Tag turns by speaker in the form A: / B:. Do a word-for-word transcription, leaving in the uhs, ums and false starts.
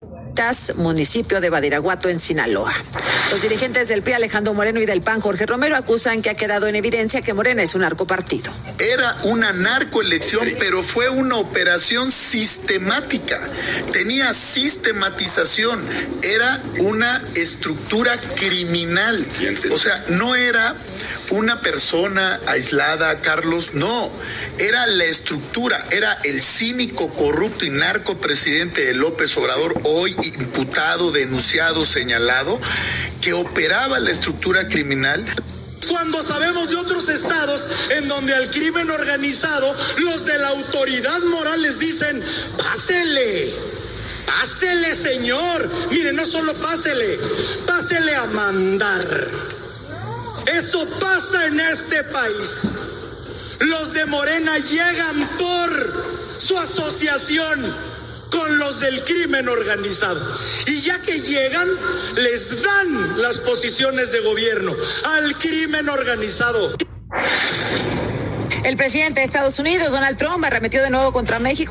A: municipio de Badiraguato, en Sinaloa. Los dirigentes del P R I, Alejandro Moreno, y del P A N, Jorge Romero, acusan que ha quedado en evidencia que Morena es un narcopartido.
B: Era una narcoelección, pero fue una operación sistemática. Tenía sistematización. Era una estructura criminal. O sea, no era una persona aislada, Carlos, no. Era la estructura, era el cínico, corrupto y narco presidente de López Obrador, hoy imputado, denunciado, señalado, que operaba la estructura criminal.
C: Cuando sabemos de otros estados en donde al crimen organizado, los de la autoridad moral les dicen, pásele, pásele, señor. Mire, no solo pásele, pásele a mandar. Eso pasa en este país. Los de Morena llegan por su asociación con los del crimen organizado. Y ya que llegan, les dan las posiciones de gobierno al crimen organizado.
A: El presidente de Estados Unidos, Donald Trump, arremetió de nuevo contra México.